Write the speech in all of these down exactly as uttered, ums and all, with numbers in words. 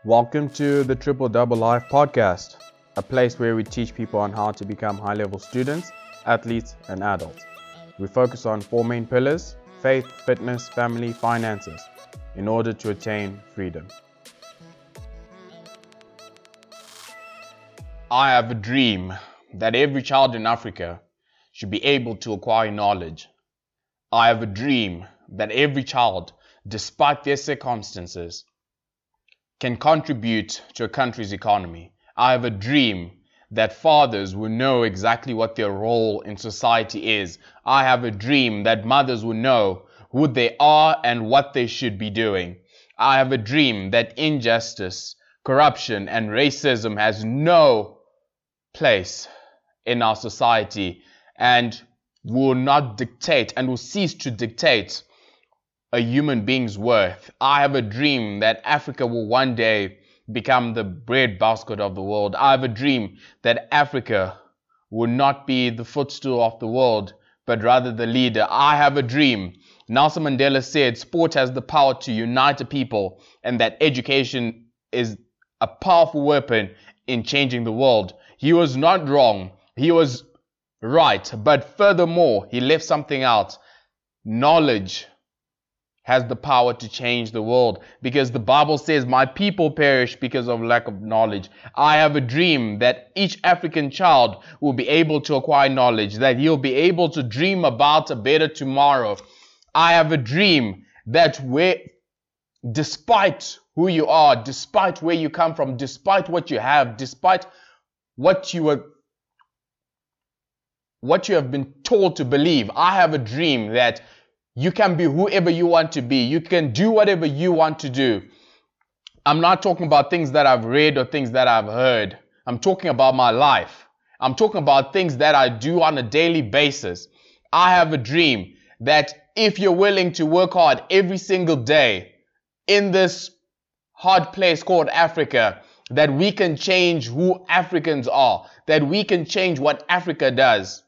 Welcome to the Triple Double Life podcast, a place where we teach people on how to become high-level students, athletes, and adults. We focus on four main pillars: faith, fitness, family, finances, in order to attain freedom. I have a dream that every child in Africa should be able to acquire knowledge. I have a dream that every child, despite their circumstances, can contribute to a country's economy. I have a dream that fathers will know exactly what their role in society is. I have a dream that mothers will know who they are and what they should be doing. I have a dream that injustice, corruption, and racism has no place in our society and will not dictate and will cease to dictate a human being's worth. I have a dream that Africa will one day become the breadbasket of the world. I have a dream that Africa will not be the footstool of the world, but rather the leader. I have a dream. Nelson Mandela said sport has the power to unite a people, and that education is a powerful weapon in changing the world. He was not wrong. He was right. But furthermore, he left something out. Knowledge has the power to change the world, because the Bible says, my people perish because of lack of knowledge. I have a dream that each African child will be able to acquire knowledge, that he'll be able to dream about a better tomorrow. I have a dream that where, despite who you are, despite where you come from, despite what you have, despite what you are, what you have been told to believe, I have a dream that you can be whoever you want to be. You can do whatever you want to do. I'm not talking about things that I've read or things that I've heard. I'm talking about my life. I'm talking about things that I do on a daily basis. I have a dream that if you're willing to work hard every single day in this hard place called Africa, that we can change who Africans are, that we can change what Africa does.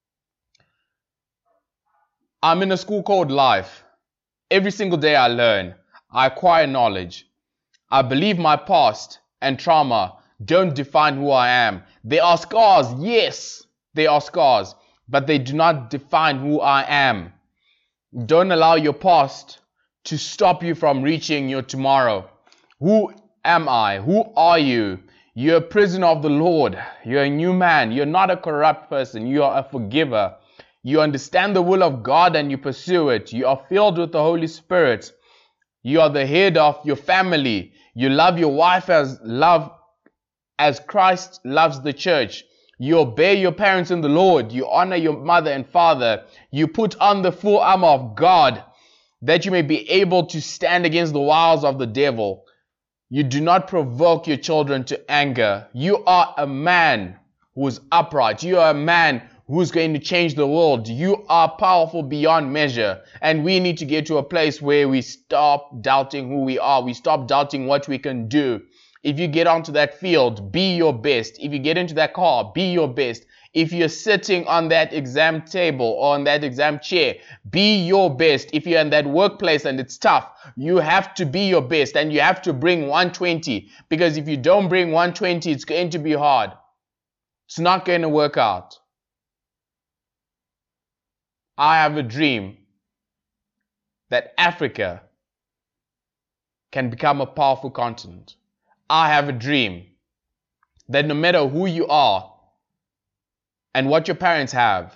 I'm in a school called life. Every single day I learn. I acquire knowledge. I believe my past and trauma don't define who I am. They are scars. Yes, they are scars, but they do not define who I am. Don't allow your past to stop you from reaching your tomorrow. Who am I? Who are you? You're a prisoner of the Lord. You're a new man. You're not a corrupt person. You are a forgiver. You understand the will of God and you pursue it. You are filled with the Holy Spirit. You are the head of your family. You love your wife as love as Christ loves the church. You obey your parents in the Lord. You honor your mother and father. You put on the full armor of God that you may be able to stand against the wiles of the devil. You do not provoke your children to anger. You are a man who is upright. You are a man who's going to change the world. You are powerful beyond measure. And we need to get to a place where we stop doubting who we are. We stop doubting what we can do. If you get onto that field, be your best. If you get into that car, be your best. If you're sitting on that exam table or on that exam chair, be your best. If you're in that workplace and it's tough, you have to be your best and you have to bring one twenty. Because if you don't bring one twenty, it's going to be hard. It's not going to work out. I have a dream that Africa can become a powerful continent. I have a dream that no matter who you are and what your parents have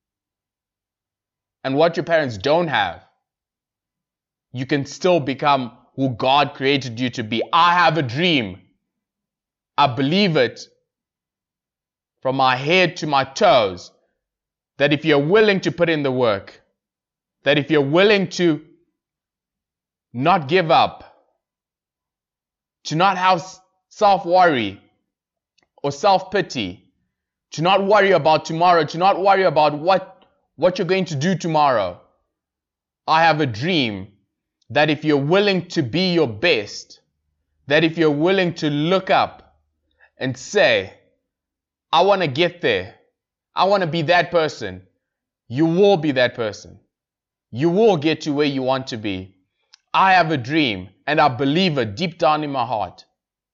and what your parents don't have, you can still become who God created you to be. I have a dream. I believe it from my head to my toes. That if you're willing to put in the work, that if you're willing to not give up, to not have self-worry or self-pity, to not worry about tomorrow, to not worry about what, what you're going to do tomorrow. I have a dream that if you're willing to be your best, that if you're willing to look up and say, I want to get there. I want to be that person. You will be that person. You will get to where you want to be. I have a dream and I believe it deep down in my heart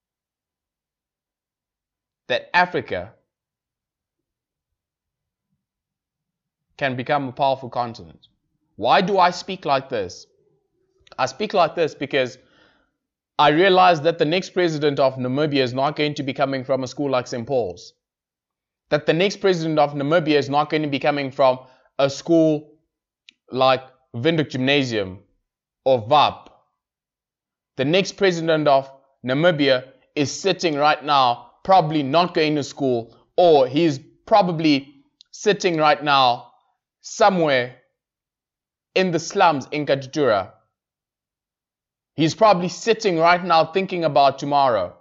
that Africa can become a powerful continent. Why do I speak like this? I speak like this because I realize that the next president of Namibia is not going to be coming from a school like Saint Paul's. That the next president of Namibia is not going to be coming from a school like Windhoek Gymnasium or V A P. The next president of Namibia is sitting right now, probably not going to school, or he's probably sitting right now somewhere in the slums in Katutura. He's probably sitting right now thinking about tomorrow.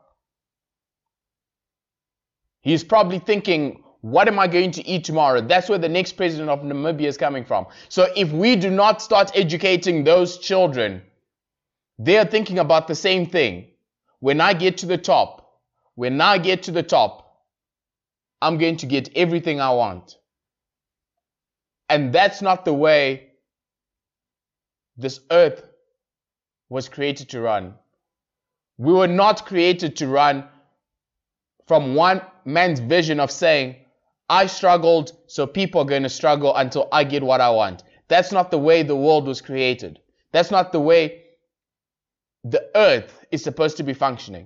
He's probably thinking, what am I going to eat tomorrow? That's where the next president of Namibia is coming from. So if we do not start educating those children, they are thinking about the same thing. When I get to the top, when I get to the top, I'm going to get everything I want. And that's not the way this earth was created to run. We were not created to run from one man's vision of saying, I struggled, so people are going to struggle until I get what I want. That's not the way the world was created. That's not the way the earth is supposed to be functioning.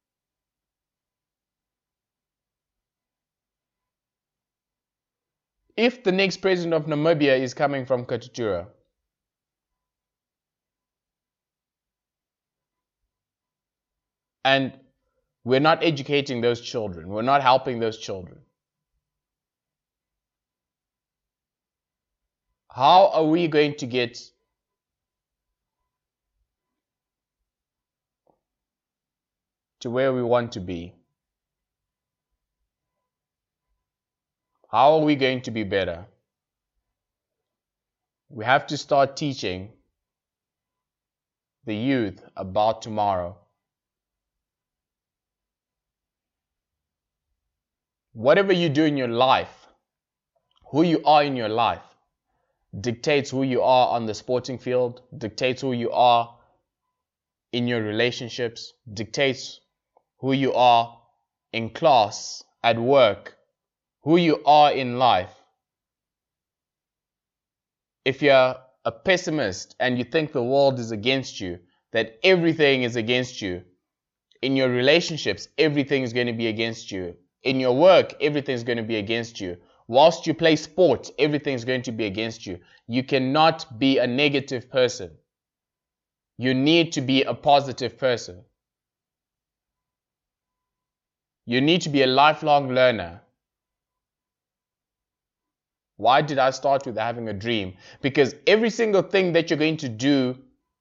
If the next president of Namibia is coming from Katutura, and we're not educating those children, we're not helping those children, how are we going to get to where we want to be? How are we going to be better? We have to start teaching the youth about tomorrow. Whatever you do in your life, who you are in your life, dictates who you are on the sporting field, dictates who you are in your relationships, dictates who you are in class, at work, who you are in life. If you're a pessimist and you think the world is against you, that everything is against you, in your relationships, everything is going to be against you. In your work, everything is going to be against you. Whilst you play sport, everything is going to be against you. You cannot be a negative person. You need to be a positive person. You need to be a lifelong learner. Why did I start with having a dream? Because every single thing that you're going to do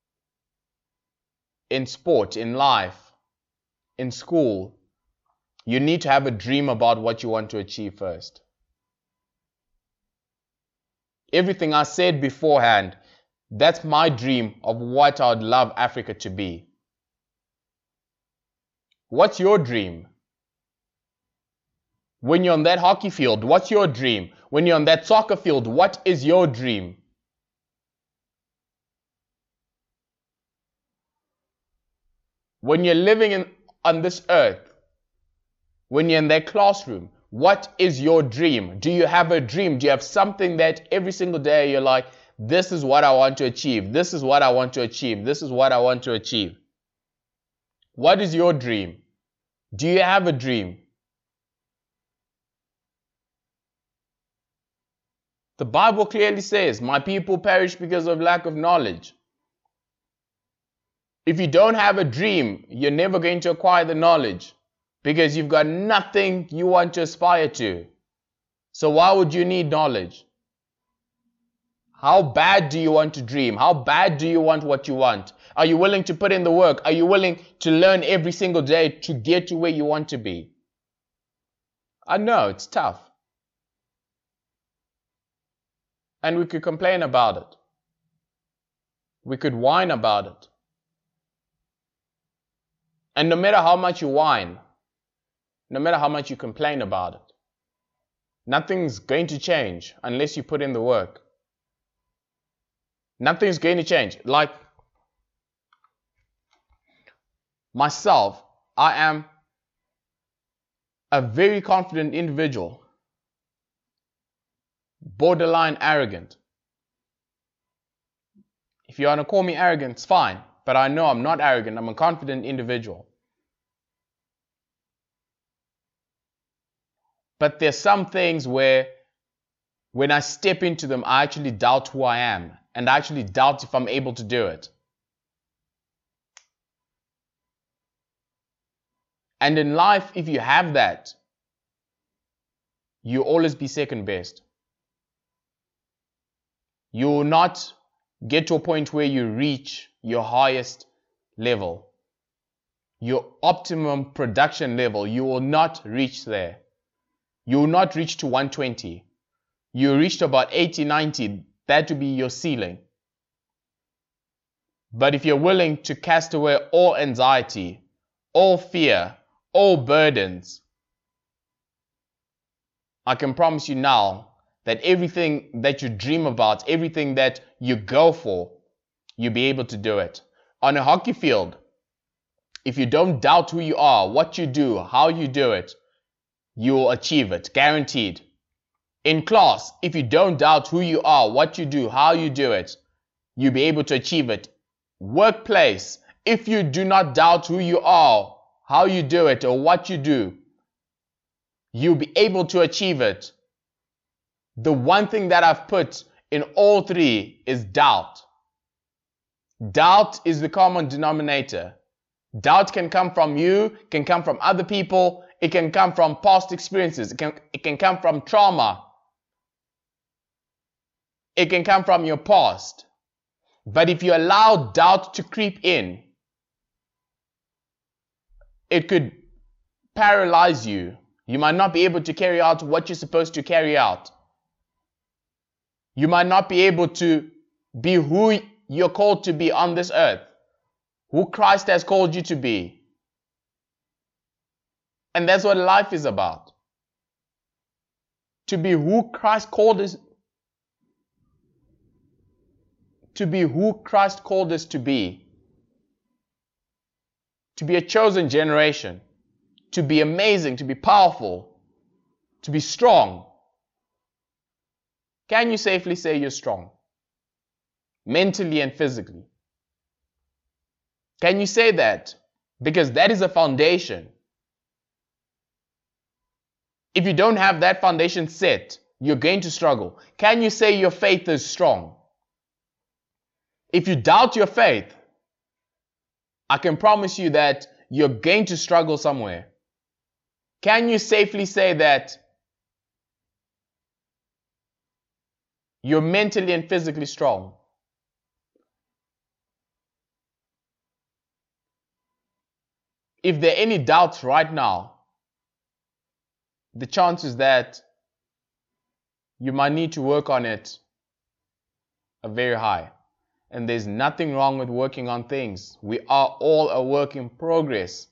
in sport, in life, in school, you need to have a dream about what you want to achieve first. Everything I said beforehand, that's my dream of what I'd love Africa to be. What's your dream? When you're on that hockey field, what's your dream? When you're on that soccer field, what is your dream? When you're living in, on this earth, when you're in that classroom, what is your dream? Do you have a dream? Do you have something that every single day you're like, this is what I want to achieve. This is what I want to achieve. This is what I want to achieve. What is your dream? Do you have a dream? The Bible clearly says, my people perish because of lack of knowledge. If you don't have a dream, you're never going to acquire the knowledge because you've got nothing you want to aspire to. So why would you need knowledge? How bad do you want to dream? How bad do you want what you want? Are you willing to put in the work? Are you willing to learn every single day to get to where you want to be? I know, it's tough. And we could complain about it. We could whine about it. And no matter how much you whine, no matter how much you complain about it, nothing's going to change unless you put in the work. Nothing's going to change. Like myself, I am a very confident individual, borderline arrogant. If you want to call me arrogant, it's fine, but I know I'm not arrogant. I'm a confident individual. But there's some things where when I step into them, I actually doubt who I am, and I actually doubt if I'm able to do it. And in life, if you have that, you'll always be second best. You will not get to a point where you reach your highest level, your optimum production level. You will not reach there. You will not reach to one twenty. You reached about eighty, ninety. That will be your ceiling. But if you're willing to cast away all anxiety, all fear, all burdens, I can promise you now that everything that you dream about, everything that you go for, you'll be able to do it. On a hockey field, if you don't doubt who you are, what you do, how you do it, you will achieve it, guaranteed. In class, if you don't doubt who you are, what you do, how you do it, you'll be able to achieve it. Workplace, if you do not doubt who you are, how you do it, or what you do, you'll be able to achieve it. The one thing that I've put in all three is doubt. Doubt is the common denominator. Doubt can come from you, can come from other people, it can come from past experiences, it can, it can come from trauma, it can come from your past. But if you allow doubt to creep in, it could paralyze you. You might not be able to carry out what you're supposed to carry out. You might not be able to be who you're called to be on this earth, who Christ has called you to be. And that's what life is about. To be who Christ called us to be who Christ called us to be. To be a chosen generation. To be amazing, to be powerful, to be strong. Can you safely say you're strong? Mentally and physically. Can you say that? Because that is a foundation. If you don't have that foundation set, you're going to struggle. Can you say your faith is strong? If you doubt your faith, I can promise you that you're going to struggle somewhere. Can you safely say that you're mentally and physically strong? If there are any doubts right now, the chances that you might need to work on it are very high. And there's nothing wrong with working on things. We are all a work in progress.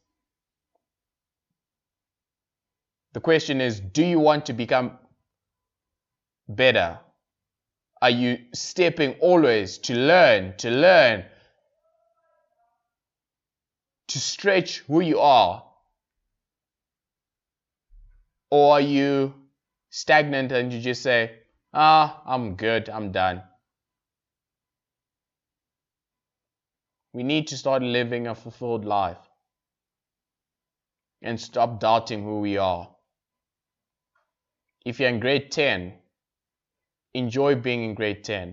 The question is, do you want to become better? Are you stepping always to learn, to learn, to stretch who you are? Or are you stagnant and you just say, ah, I'm good, I'm done? We need to start living a fulfilled life and stop doubting who we are. If you're in grade ten, enjoy being in grade ten.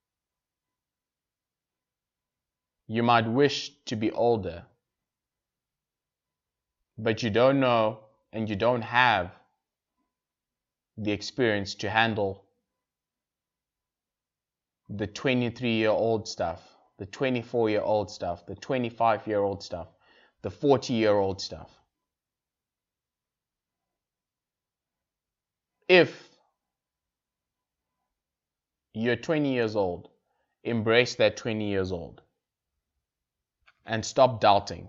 You might wish to be older, but you don't know and you don't have the experience to handle the twenty-three-year-old stuff, the twenty-four-year-old stuff, the twenty-five-year-old stuff, the forty-year-old stuff. If you're twenty years old, embrace that twenty years old and stop doubting.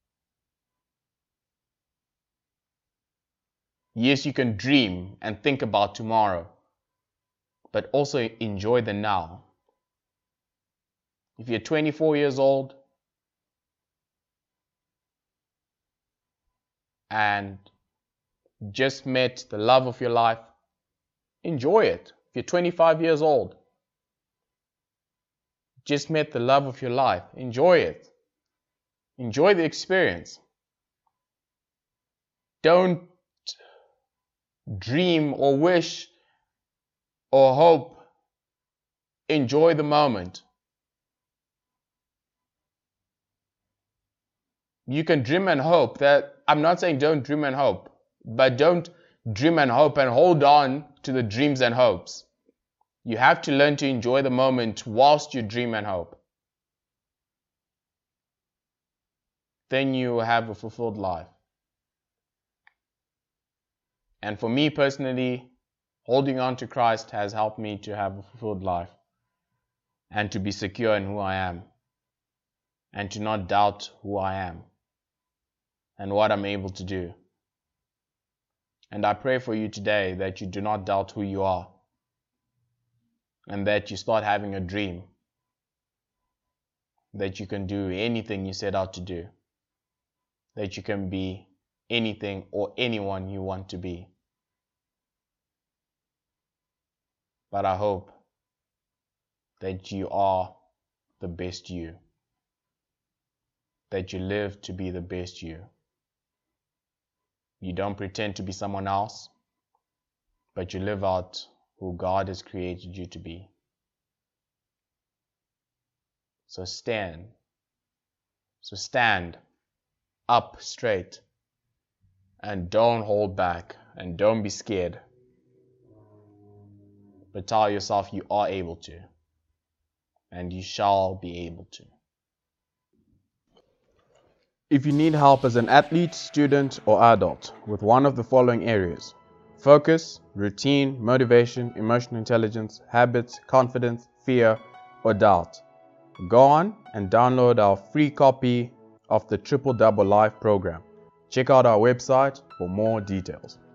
Yes, you can dream and think about tomorrow, but also enjoy the now. If you're twenty-four years old and just met the love of your life, enjoy it. If you're twenty-five years old, just met the love of your life, enjoy it. Enjoy the experience. Don't dream or wish or hope. Enjoy the moment. You can dream and hope. That I'm not saying don't dream and hope, but don't dream and hope and hold on to the dreams and hopes. You have to learn to enjoy the moment whilst you dream and hope. Then you have a fulfilled life. And for me personally, holding on to Christ has helped me to have a fulfilled life and to be secure in who I am and to not doubt who I am and what I'm able to do. And I pray for you today that you do not doubt who you are and that you start having a dream that you can do anything you set out to do, that you can be anything or anyone you want to be. But I hope that you are the best you, that you live to be the best you. You don't pretend to be someone else, but you live out who God has created you to be. So stand. So stand up straight and don't hold back and don't be scared. But tell yourself you are able to and you shall be able to. If you need help as an athlete, student, or adult with one of the following areas: focus, routine, motivation, emotional intelligence, habits, confidence, fear, or doubt, go on and download our free copy of the Triple Double Life program. Check out our website for more details.